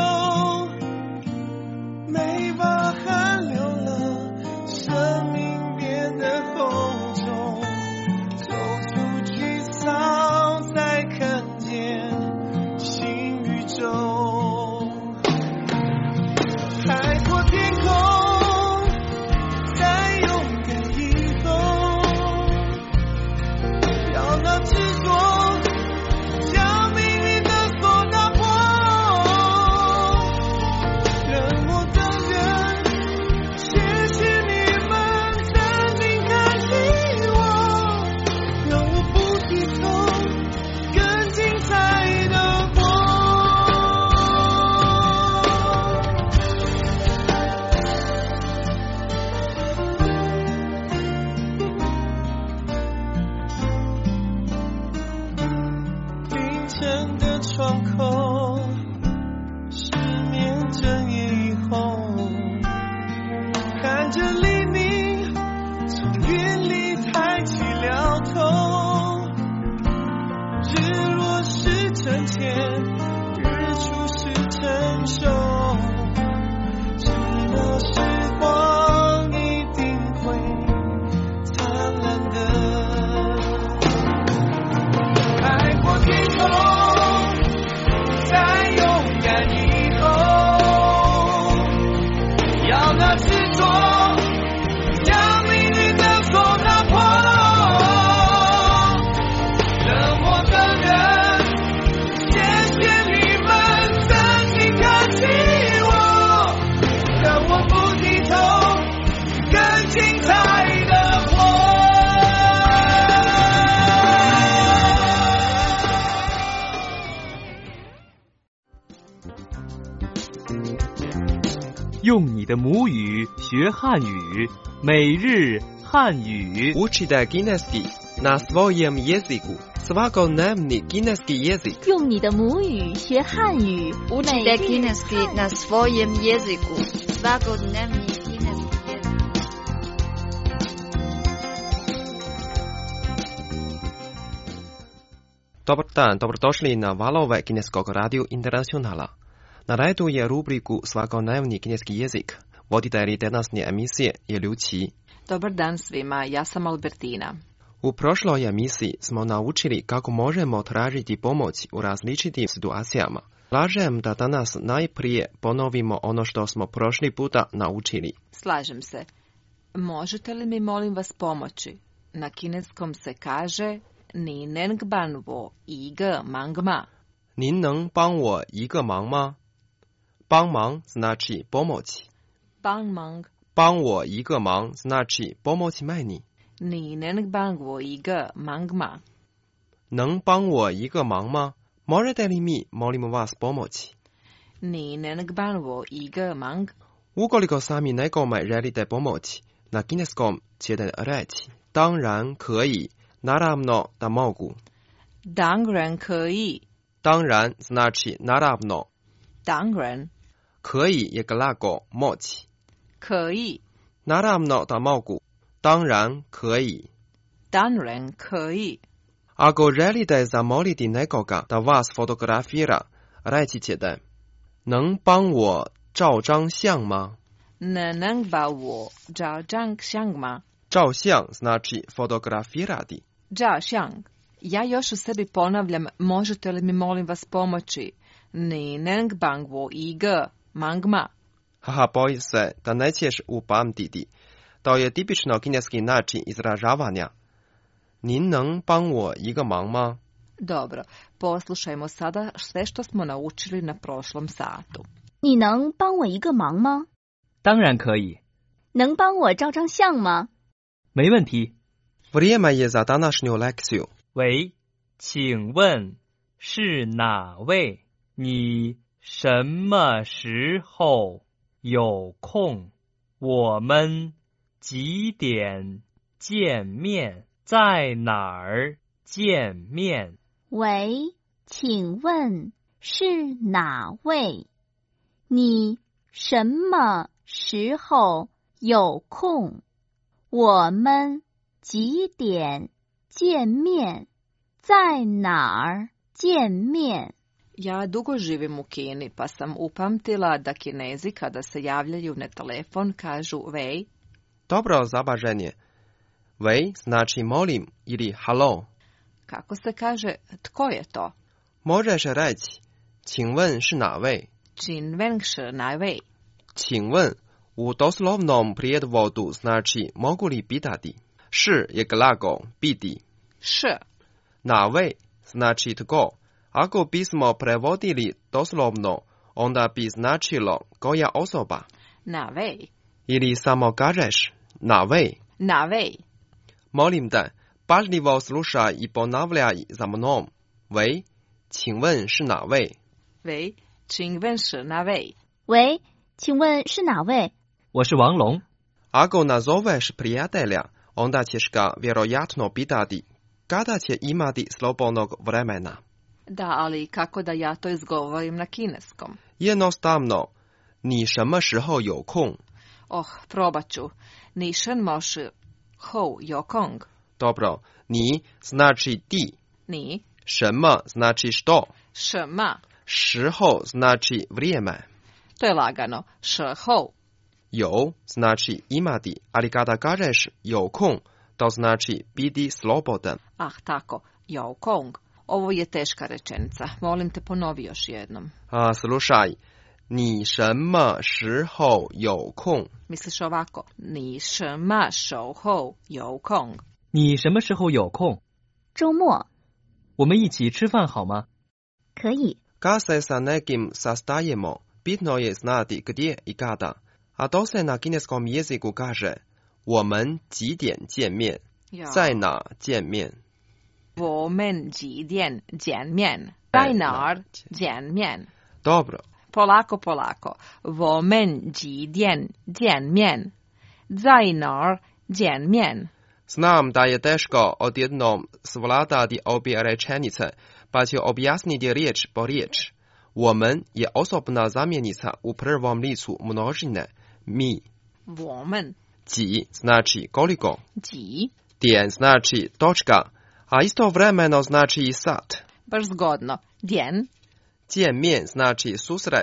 没把汗流了，生命变得厚重，走出沮丧才看见新宇宙，海阔天空，再勇敢以后，要那执着将命运的锁打破，冷漠的人，谢谢你们曾经看起我，让我不低头，更精彩的活。凌晨的窗口，失眠整夜以后，看着黎明从云里抬起了头，日落是沉潜，日出是成熟，知道时光一定会灿烂的，海阔天空，再勇敢以后，要那执着将命运的锁打破，冷漠的人，谢谢你们曾经看起我，让我不低头，更精彩的活。 用你的母语学汉语，每日汉语。 Učite kineski na svojem jeziku. Svakodnevni kineski jezik. 用你的母语学汉语， Učite kineski na svojem jeziku. Svakodnevni kineski jezik. Dobar dan, dobrodošli na valove kineskog radio internacionala. Na redu je rubriku Svakodnevni kineski jezik. Voditelji današnje emisije je Liu Qi. Dobar dan svima, ja sam Albertina. U prošloj emisiji smo naučili kako možemo tražiti pomoć u različitim situacijama. Slažem da danas najprije ponovimo ono što smo prošli puta naučili. Slažem se. Možete li mi molim vas pomoći? Na kineskom se kaže Ni neng ban wo yi ge mang ma. Nin neng bang wo yi ge mang ma? Bang mang znači pomoći. Bang mang. Bang wo yi ge mang znači pomoći meni. Ni neng bang wo yi ge mang ma. Neng bang wo yi ge mang ma? Možete li mi, molimo vas, pomoći? Ni neng bang wo yi ge mang. Ukoliko sami nekome želite pomoći, na kineskom ćete reći当然可以, naravno da mogu. 当然可以. 当然 znači naravno. 当然. 可以 je glagol moći. 可以. Naravno da mogu. 当然可以. 当然可以. Ako želite zamoliti nekoga da vas fotografira, reći ćete 能帮我照张相吗? 能能把我照张相吗? 照相 znači fotografirati. 照相. Ja još u sebi ponavljam, možete li mi molim vas pomoći? Ni neng bang wo yi ge mang ma. Haha, boj se da nećeš upamtiti. To je tipično kineski način izražavanja. Nin neng bang wo yi ge mang ma? Dobro, poslušajmo sada sve što smo naučili na prošlom satu. 你能帮我一个忙吗？ 当然可以。 能帮我照张相吗？ 没问题。 Vrijeme je za današnju lekciju. 喂，请问是哪位？你什么时候有空？我们几点见面？在哪儿见面？ 喂，请问是哪位？你什么时候有空？我们几点见面？在哪儿见面？ Ja dugo živim u Kini, pa sam upamtila da Kinezi kada se javljaju na telefon kažu vej. Dobro zabaženje. Vej znači molim ili halo. Kako se kaže tko je to? Možeš reći 请问是哪位? 请问是哪位? 请问 u doslovnom prijevodu znači mogu li pitati. 是 je glagol biti. 是. 哪位 znači tko. Ako bismo prevodili doslovno, onda bi značilo koja osoba. Na vej. Ili samo kažeš na vej. Na vej. Molim te, pažljivo slušaj i ponavljaj za mnom. Vej, 请问是哪位? 喂，请问是哪位？ 喂，请问是哪位？ 我是王龙。 Ako nazoveš prijatelja, onda ćeš ga vjerojatno pitati kada će imati slobodnog vremena. Da, ali kako da ja to izgovorim na kineskom? Jednostavno, 你什么时候有空? Oh, probat ću. 你什么时候有空? Dobro, 你 znači ti. 你什么 znači što. 什么时候 znači vrijeme. To je lagano. 时候有 znači imati, ali kada kažeš 有空, to znači biti slobodan. Ah, tako. 有空. Ovo je teška rečenica. Molim te ponovi još jednom. A, slušaj. 你什么时候有空? Misliš ovako. 你什么时候有空? 你什么时候有空？ 周末。 我们一起吃饭好吗？ 可以。 Kad se sa nekim sastajemo, bitno je znati gdje i kada. A to se na kineskom jeziku kaže 我们几点见面?在哪见面? 我们几点见面? 在哪儿见面? Dobro. Polako, polako. 我们几点见面? 在哪儿见面? Znam da je teško odjednom svladati obje rečenice, pa ću objasniti riječ po riječ. 我们 je osobna zamjenica u prvom licu množine mi. 我们几 znači koliko. 几点 znači točka, a istovremeno znači i sat. Baš zgodno. 点见面 znači susret,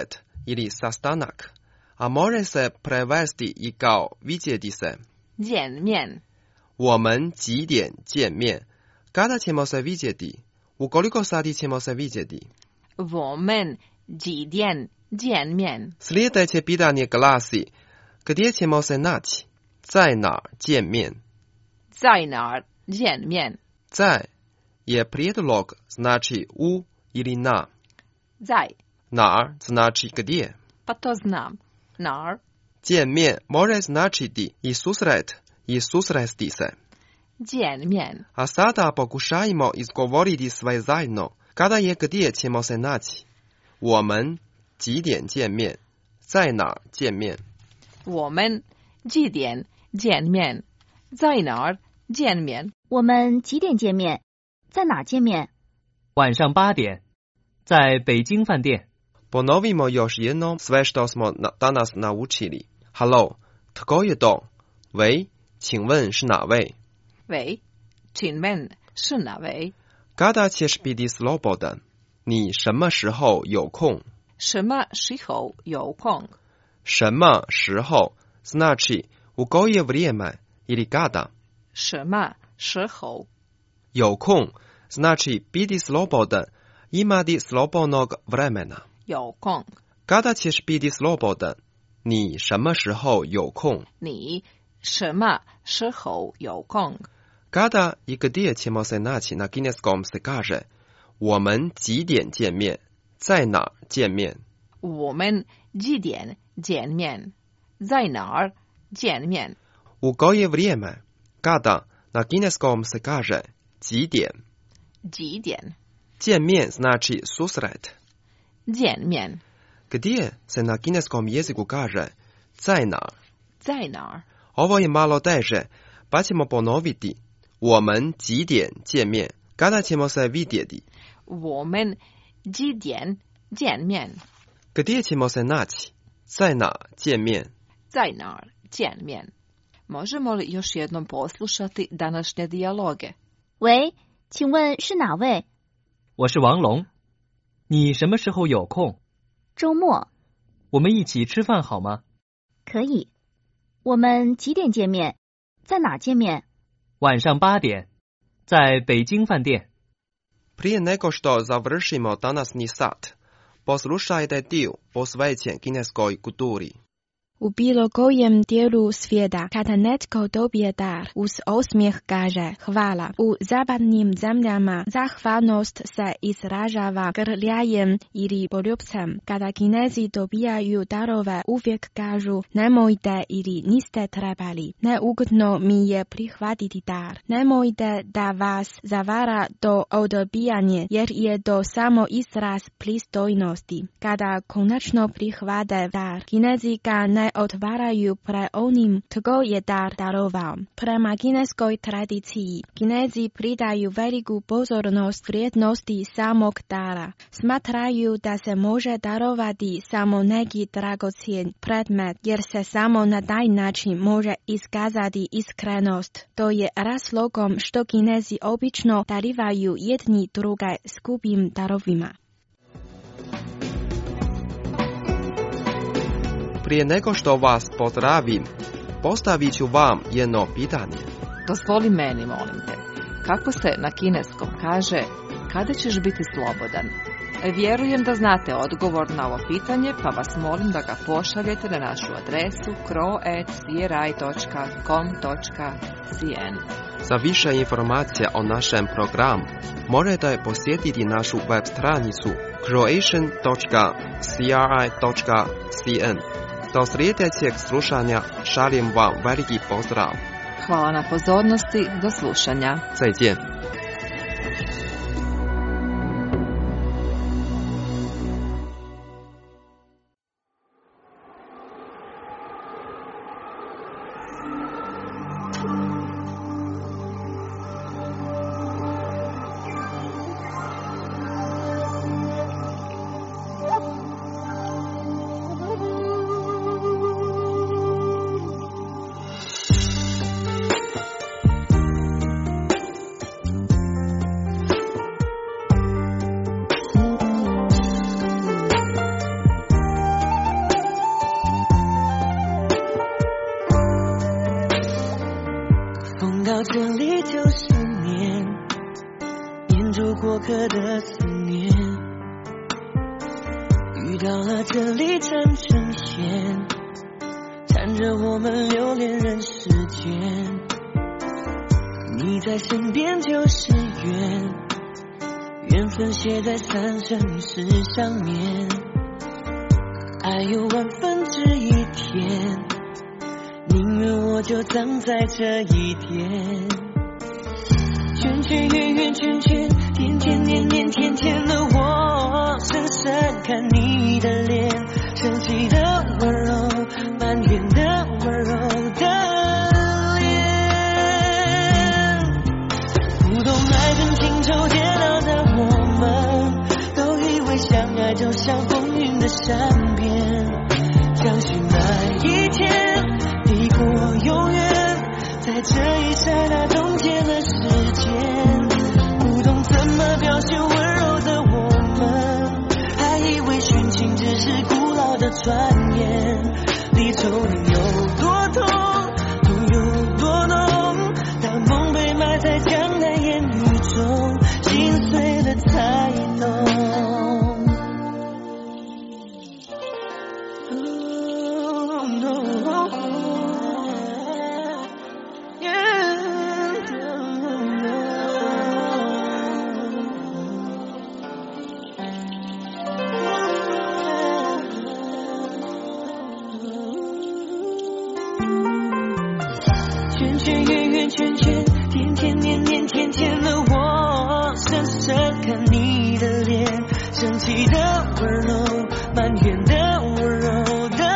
ili sastanak, a može se prevesti i kao vidjeti se. 见面我们几点见面? Kada ćemo se vidjeti? U koliko sati ćemo se vidjeti? 我们几点见面 Sljedeće pitanje glasi, gdje ćemo se naći? 在哪儿见面? 在哪儿见面在 je prijedlog, znači u ili na. 在 Na znači gdje. Pa to znam. 哪儿见面 može značiti i susret i susresti se. 见面 A sada pokušajmo izgovoriti sve zajedno. Kada je gdje ćemo se naći? 我们几点见面? 在哪儿见面? 我们几点见面在哪儿见面我们几点见面在哪儿见面晚上八点在北京饭店 Ponovimo još jednom sve što smo na, danas naučili. Hello, tko je to? 喂，请问是哪位？ 喂，请问是哪位？ Kada ćeš biti slobodan? 你什么时候有空？ 什么时候有空？ 什么时候 znači u koje vrijeme ili kada? 什么时候有空 znači biti slobodan, imati slobodnog vremena. 有空 Kada ćeš biti slobodan? 你什么时候有空？ 你什么时候有空？ Kada i gdje ćemo se naći na kineskom se kaže 我们几点见面？在哪儿见面？ 我们几点见面？在哪儿见面？ U koje vrijeme? Kada na kineskom se kaže 几点？ 几点？ 见面znači susret. 见面 Gdje se na kineskom jeziku kaže 在哪儿？ 在哪儿？ Ovo je malo teže, pa ćemo ponoviti. 我们几点见面？ Kada ćemo se vidjeti? 我们几点见面？ Gdje ćemo se naći? 在哪见面？ 在哪儿见面？ Možemo li još jednom poslušati današnje dijaloge? 喂，请问是哪位？ 我是王龙，你什么时候有空？ 周末。 我们一起吃饭好吗？ 可以。我们几点见面？在哪儿见面？ 晚上八点，在北京饭店。 Prije nego što završimo današnji sat, poslušajte dio posvećen kineskoj kulturi. U bilo kojem dijelu svijeta kada netko dobije dar, uz osmijeh kaže hvala. U zapadnim zemljama zahvalnost se izražava grljajem ili poljubcem. Kada Kinezi dobijaju darove, uvijek kažu nemojte ili niste trebali. Neugodno mi je prihvatiti dar. Nemojte da vas zavara to odbijanje, jer je to samo izraz pristojnosti. Kada konačno prihvate dar, Kinezi ga ne otvaraju pre onim tko je dar darovao. Prema kineskoj tradiciji, Kinezi pridaju veliku pozornost vrijednosti samog dara. Smatraju da se može darovati samo neki dragocjen predmet, jer se samo na taj način može iskazati iskrenost. To je razlogom što Kinezi obično darivaju jedni druge skupim darovima. Prije nego što vas pozdravim, postavit ću vam jedno pitanje. Dozvoli meni, molim te. Kako se na kineskom kaže, kada ćeš biti slobodan? Vjerujem da znate odgovor na ovo pitanje, pa vas molim da ga pošaljete na našu adresu kro at c r i dot com dot c n. Za više informacija o našem programu možete posjetiti našu web stranicu croatian dot c r i dot c n. Do sljedećeg slušanja šaljem vam veliki pozdrav. Hvala na pozornosti, do slušanja. 再见。 遇到了这里缠成线，缠着我们留恋人世间。你在身边就是缘，缘分写在三生石上面。爱有万分之一甜，宁愿我就葬在这一点。圈圈圆圆圈圈，天天年年天天的我，深深看你的脸，生气的温柔，埋怨的温柔的脸。不懂爱恨情仇煎熬的我们，都以为相爱就像风云的善变，相信那一天抵过永远，在这一刹那冻结了时间。不懂怎么表现温柔的我们，还以为殉情只是古老的传言。离愁能有多痛，痛有多浓，当梦被埋在江南烟雨中，心碎了才懂。圈圈圆圆圈圈，天天年年天天的我，深深看你的脸，生气的温柔，埋怨的温柔的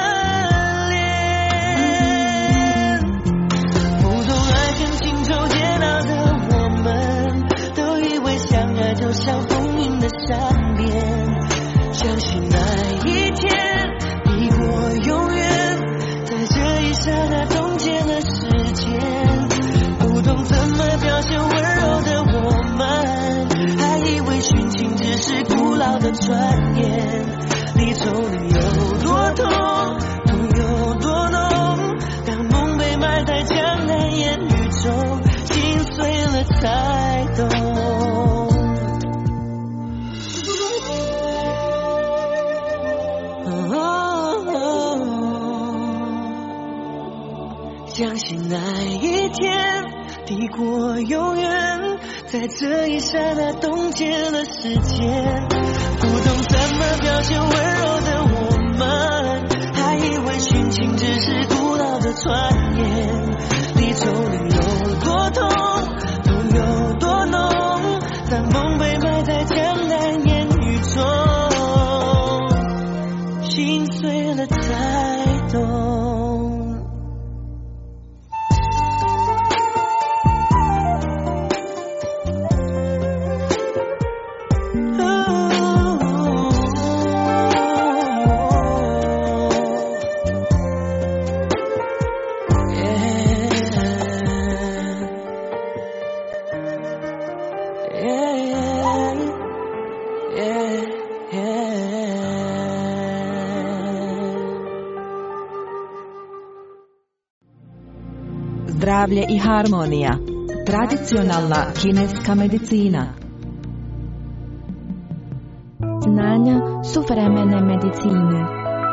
脸。不懂爱恨情仇煎熬的我们，都以为相爱就像风云的善变，相信那一天抵过永远，在这一刹那冻结了时间。不懂怎么表现温柔的我们，还以为殉情只是古老的传言。离愁能有多痛，痛有多浓，当梦被埋在江南烟雨中，心碎了才懂。相信那一天抵过永远，在这一刹那冻结了时间。不懂怎么表现温柔的我们，还以为殉情只是古老的传言。离愁能有多痛，痛有多浓，当梦被埋在江南烟雨中，心碎了才懂。 Zdravlje i harmonija. Tradicionalna kineska medicina. Znanja suvremene medicine.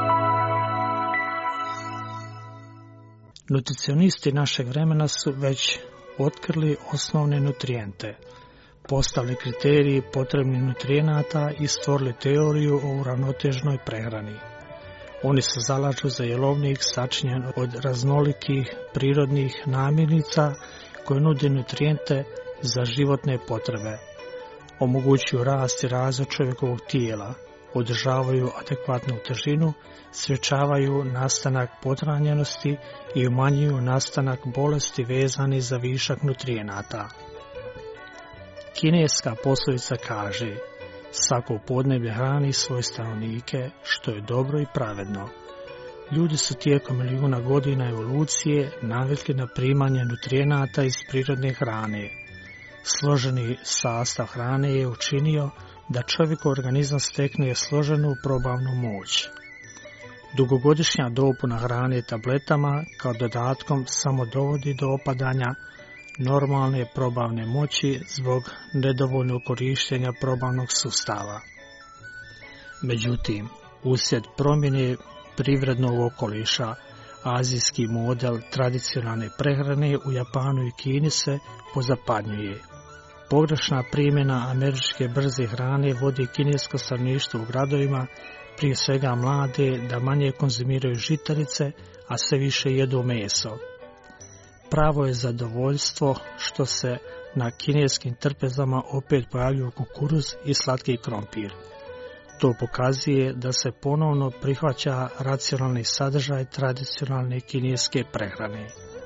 Nutricionisti našeg vremena su već otkrili osnovne nutrijente, postavili kriteriji potrebnih nutrijenata i stvorili teoriju o uravnoteženoj prehrani. Oni se zalažu za jelovnik sačinjen od raznolikih prirodnih namirnica koje nude nutrijente za životne potrebe, omogućuju rast i razvoj čovjekovog tijela, održavaju adekvatnu težinu, sprječavaju nastanak podhranjenosti i umanjuju nastanak bolesti vezani za višak nutrijenata. Kineska poslovica kaže: svako podneblje hrani svoje stanovnike, što je dobro i pravedno. Ljudi su tijekom milijuna godina evolucije navikli na primanje nutrijenata iz prirodne hrane. Složeni sastav hrane je učinio da čovjekov organizam stekne složenu probavnu moć. Dugogodišnja dopuna hrane tabletama kao dodatkom samo dovodi do opadanja normalne probavne moći zbog nedovoljnog korištenja probavnog sustava. Međutim, uslijed promjene privrednog okoliša. Azijski model tradicionalne prehrane u Japanu i Kini se pozapadnjuje. Pogrešna primjena američke brze hrane vodi kinesko stanovništvo u gradovima, prije svega mlade, da manje konzumiraju žitarice, a sve više jedu meso. Pravo je zadovoljstvo što se na kineskim trpezama opet pojavljuju kukuruz i slatki krompir. To pokazuje da se ponovno prihvaća racionalni sadržaj tradicionalne kineske prehrane.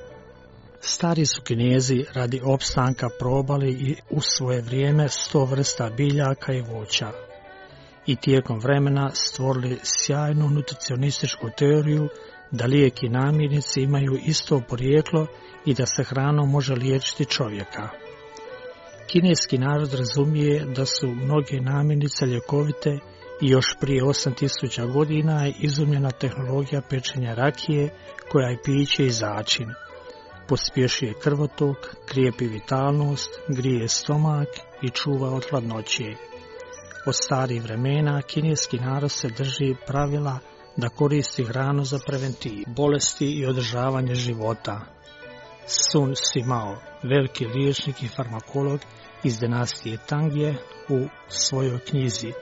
Stari su Kinezi radi opstanka probali i u svoje vrijeme sto vrsta biljaka i voća i tijekom vremena stvorili sjajnu nutricionističku teoriju da lijek i namirnice imaju isto porijeklo i da se hranom može liječiti čovjeka. Kineski narod razumije da su mnoge namirnice ljekovite i još prije osam tisuća godina je izumljena tehnologija pečenja rakije koja je piće i začin. Pospješuje krvotok, krijepi vitalnost, grije stomak i čuva od hladnoće. Od starih vremena kineski narod se drži pravila da koristi hranu za preventivu bolesti i održavanje života. Sun Sima, veliki liječnik i farmakolog iz dinastije Tang, u svojoj knjizi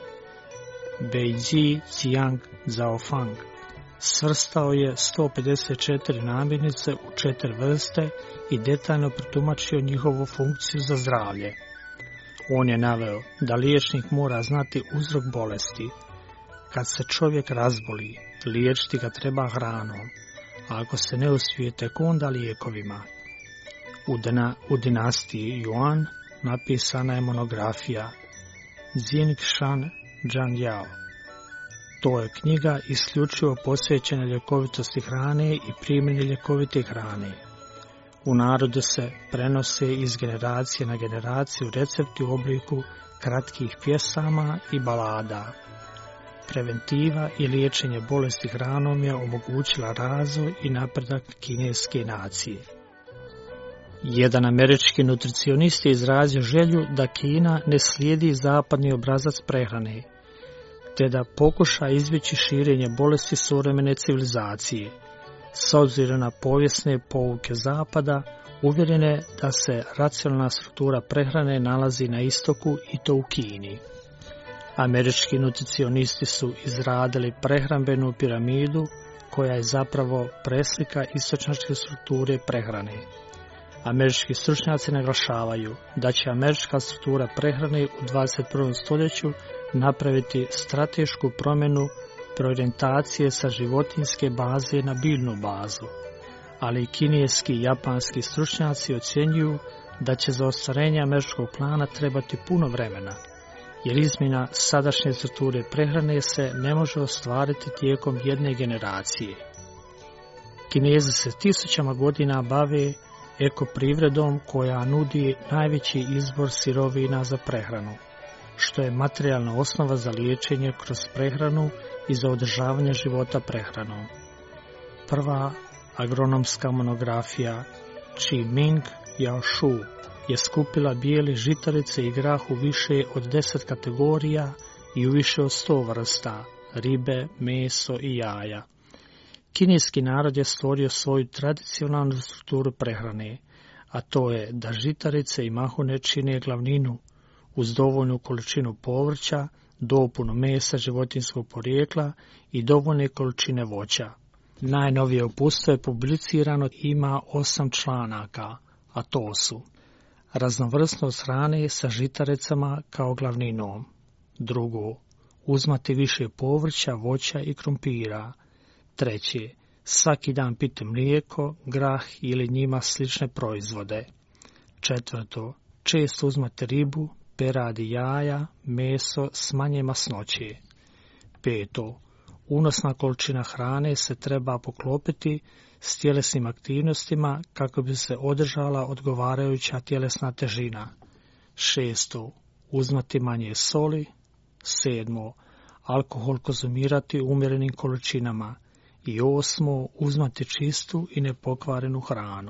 Beiji Jiang Zaofang svrstao je sto pedeset četiri namirnice u četiri vrste i detaljno protumačio njihovu funkciju za zdravlje. On je naveo da liječnik mora znati uzrok bolesti. Kad se čovjek razboli, liječiti ga treba hranom, a ako se ne uspije, tek onda lijekovima. U, dina, u dinastiji Yuan napisana je monografija Jinshan Zhangyao. To je knjiga isključivo posvećena ljekovitosti hrane i primjeni ljekovite hrane. U narodu se prenose iz generacije na generaciju recepti u obliku kratkih pjesama i balada. Preventiva i liječenje bolesti hranom je omogućila razvoj i napredak kineske nacije. Jedan američki nutricionist je izrazio želju da Kina ne slijedi zapadni obrazac prehrane, te da pokuša izbjeći širenje bolesti suvremene civilizacije. S obzirom na povijesne pouke Zapada, uvjeren je da se racionalna struktura prehrane nalazi na istoku i to u Kini. Američki nutricionisti su izradili prehrambenu piramidu koja je zapravo preslika istočnjačke strukture prehrane. Američki stručnjaci naglašavaju da će američka struktura prehrane u dvadeset prvom stoljeću napraviti stratešku promjenu preorijentacije sa životinjske baze na biljnu bazu, ali kineski i japanski stručnjaci ocjenjuju da će za ostvarenje američkog plana trebati puno vremena, jer izmjena sadašnje strukture prehrane se ne može ostvariti tijekom jedne generacije. Kinezi se tisućama godina bave ekoprivredom koja nudi najveći izbor sirovina za prehranu, što je materijalna osnova za liječenje kroz prehranu i za održavanje života prehranom. Prva agronomska monografija Qi Ming Yao Shu je skupila bijele žitarice i grah u više od deset kategorija i u više od sto vrsta, ribe, meso i jaja. Kineski narod je stvorio svoju tradicionalnu strukturu prehrane, a to je da žitarice i mahune čine glavninu uz dovoljnu količinu povrća, dopunu mesa životinjskog porijekla i dovoljne količine voća. Najnovije uputstvo je publicirano i ima osam članaka, a to su: raznovrsnost hrane sa žitaricama kao glavninom. Drugo, uzmati više povrća, voća i krumpira. Treće, svaki dan piti mlijeko, grah ili njima slične proizvode. Četvrto, često uzmati ribu, peradi jaja, meso s manje masnoće. Peto, unosna količina hrane se treba poklopiti s tjelesnim aktivnostima kako bi se održala odgovarajuća tjelesna težina. Šesto, uzmati manje soli. Sedmo, alkohol konzumirati u umjerenim količinama. I osmo, uzmati čistu i nepokvarenu hranu.